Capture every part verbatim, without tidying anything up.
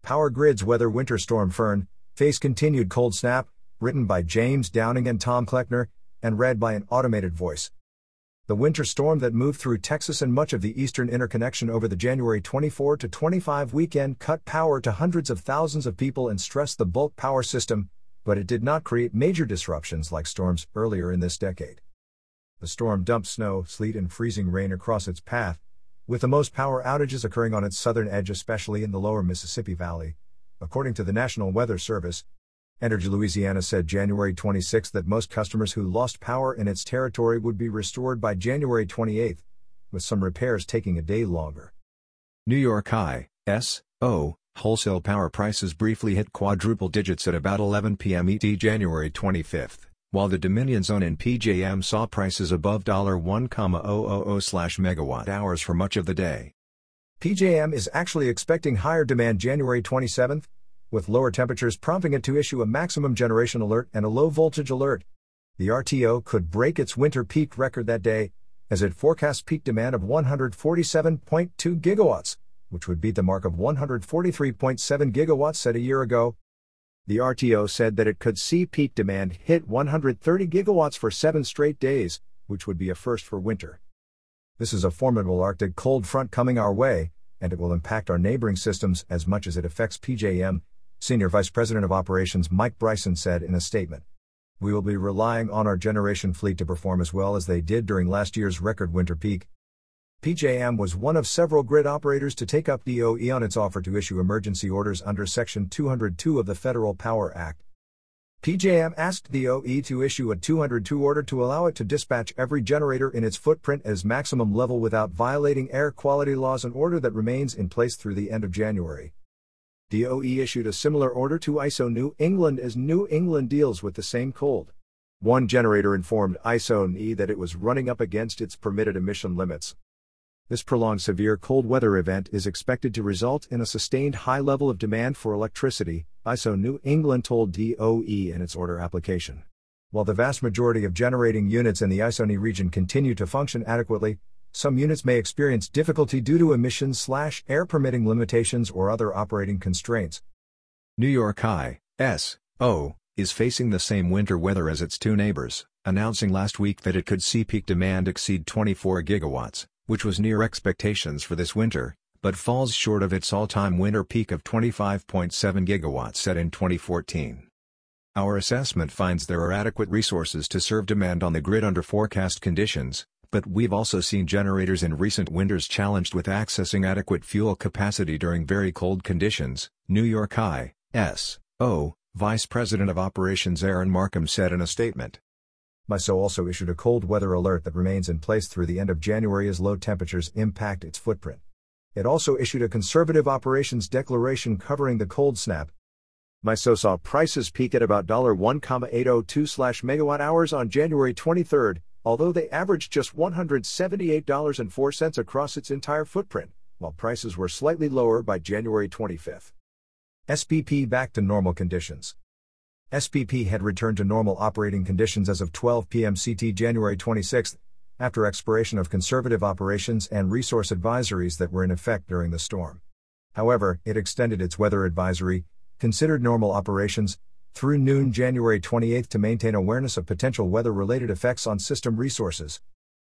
Power Grid's weather winter storm Fern, face continued cold snap, written by James Downing and Tom Kleckner, and read by an automated voice. The winter storm that moved through Texas and much of the Eastern Interconnection over the January twenty-fourth to twenty-fifth weekend cut power to hundreds of thousands of people and stressed the bulk power system, but it did not create major disruptions like storms earlier in this decade. The storm dumped snow, sleet and freezing rain across its path, with the most power outages occurring on its southern edge, especially in the lower Mississippi Valley, according to the National Weather Service. Entergy Louisiana said January twenty-sixth that most customers who lost power in its territory would be restored by January twenty-eighth, with some repairs taking a day longer. New York I S O wholesale power prices briefly hit quadruple digits at about eleven p m E T January twenty-fifth, while the Dominion Zone in P J M saw prices above one thousand slash megawatt hours for much of the day. P J M is actually expecting higher demand January twenty-seventh, with lower temperatures prompting it to issue a maximum generation alert and a low voltage alert. The R T O could break its winter peak record that day, as it forecasts peak demand of one hundred forty-seven point two gigawatts, which would beat the mark of one hundred forty-three point seven gigawatts set a year ago. The R T O said that it could see peak demand hit one hundred thirty gigawatts for seven straight days, which would be a first for winter. This is a formidable Arctic cold front coming our way, and it will impact our neighboring systems as much as it affects P J M, Senior Vice President of Operations Mike Bryson said in a statement. We will be relying on our generation fleet to perform as well as they did during last year's record winter peak. P J M was one of several grid operators to take up D O E on its offer to issue emergency orders under Section two oh two of the Federal Power Act. P J M asked D O E to issue a two oh two order to allow it to dispatch every generator in its footprint as maximum level without violating air quality laws, an order that remains in place through the end of January. D O E issued a similar order to I S O New England as New England deals with the same cold. One generator informed I S O N E that it was running up against its permitted emission limits. This prolonged severe cold weather event is expected to result in a sustained high level of demand for electricity, I S O New England told D O E in its order application. While the vast majority of generating units in the I S O N E region continue to function adequately, some units may experience difficulty due to emissions/air permitting limitations or other operating constraints. New York I S O is facing the same winter weather as its two neighbors, announcing last week that it could see peak demand exceed twenty-four gigawatts, which was near expectations for this winter, but falls short of its all-time winter peak of twenty-five point seven gigawatts set in twenty fourteen. Our assessment finds there are adequate resources to serve demand on the grid under forecast conditions, but we've also seen generators in recent winters challenged with accessing adequate fuel capacity during very cold conditions, New York I S O Vice President of Operations Aaron Markham said in a statement. M I S O also issued a cold weather alert that remains in place through the end of January as low temperatures impact its footprint. It also issued a conservative operations declaration covering the cold snap. M I S O saw prices peak at about one thousand eight hundred two slash megawatt hours on January twenty-third, although they averaged just one hundred seventy-eight dollars and four cents across its entire footprint, while prices were slightly lower by January twenty-fifth. S P P back to normal conditions. S P P had returned to normal operating conditions as of twelve p m C T January twenty-sixth, after expiration of conservative operations and resource advisories that were in effect during the storm. However, it extended its weather advisory, considered normal operations, through noon January twenty-eighth to maintain awareness of potential weather-related effects on system resources.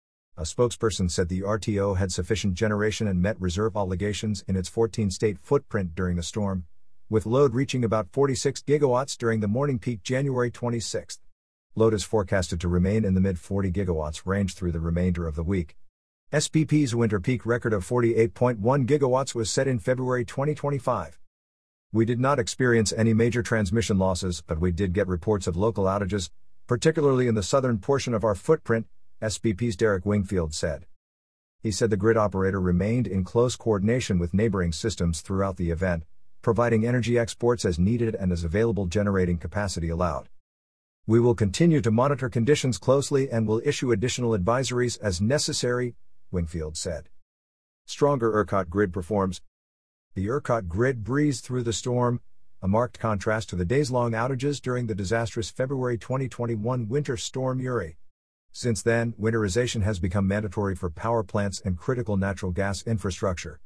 A spokesperson said the R T O had sufficient generation and met reserve obligations in its fourteen-state footprint during the storm, with load reaching about forty-six gigawatts during the morning peak January twenty-sixth. Load is forecasted to remain in the mid forty gigawatts range through the remainder of the week. S P P's winter peak record of forty-eight point one gigawatts was set in February twenty twenty-five. We did not experience any major transmission losses, but we did get reports of local outages, particularly in the southern portion of our footprint, S P P's Derek Wingfield said. He said the grid operator remained in close coordination with neighboring systems throughout the event, providing energy exports as needed and as available generating capacity allowed. We will continue to monitor conditions closely and will issue additional advisories as necessary, Wingfield said. Stronger ERCOT grid performs. The ERCOT grid breezed through the storm, a marked contrast to the days-long outages during the disastrous February twenty twenty-one winter storm Uri. Since then, winterization has become mandatory for power plants and critical natural gas infrastructure.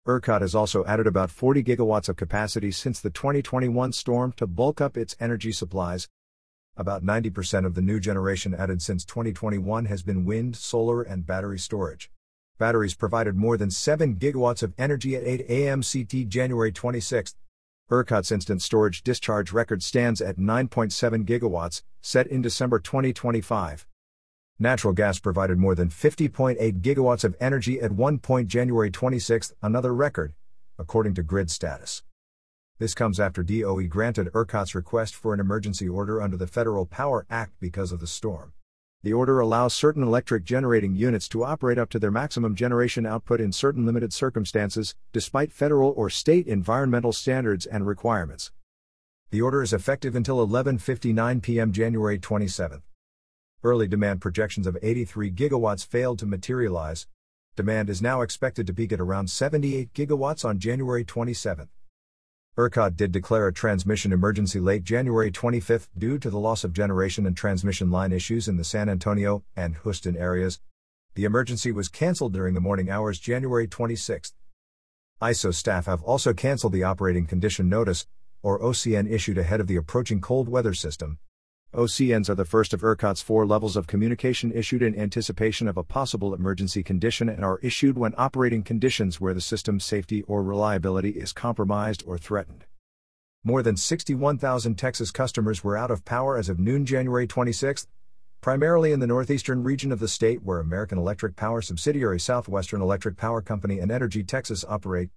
ERCOT has also added about forty gigawatts of capacity since the twenty twenty-one storm to bulk up its energy supplies. About ninety percent of the new generation added since twenty twenty-one has been wind, solar, and battery storage. Batteries provided more than seven gigawatts of energy at eight a m C T January twenty-sixth. ERCOT's instant storage discharge record stands at nine point seven gigawatts, set in December twenty twenty-five. Natural gas provided more than fifty point eight gigawatts of energy at one point January twenty-sixth, another record, according to Grid Status. This comes after D O E granted ERCOT's request for an emergency order under the Federal Power Act because of the storm. The order allows certain electric generating units to operate up to their maximum generation output in certain limited circumstances, despite federal or state environmental standards and requirements. The order is effective until eleven fifty-nine p m January twenty-seventh. Early demand projections of eighty-three gigawatts failed to materialize. Demand is now expected to peak at around seventy-eight gigawatts on January twenty-seventh. ERCOT did declare a transmission emergency late January twenty-fifth due to the loss of generation and transmission line issues in the San Antonio and Houston areas. The emergency was canceled during the morning hours January twenty-sixth. I S O staff have also canceled the operating condition notice, or O C N, issued ahead of the approaching cold weather system. O C Ns are the first of ERCOT's four levels of communication issued in anticipation of a possible emergency condition and are issued when operating conditions where the system's safety or reliability is compromised or threatened. More than sixty-one thousand Texas customers were out of power as of noon January twenty-sixth, primarily in the northeastern region of the state where American Electric Power subsidiary Southwestern Electric Power Company and Energy Texas operate.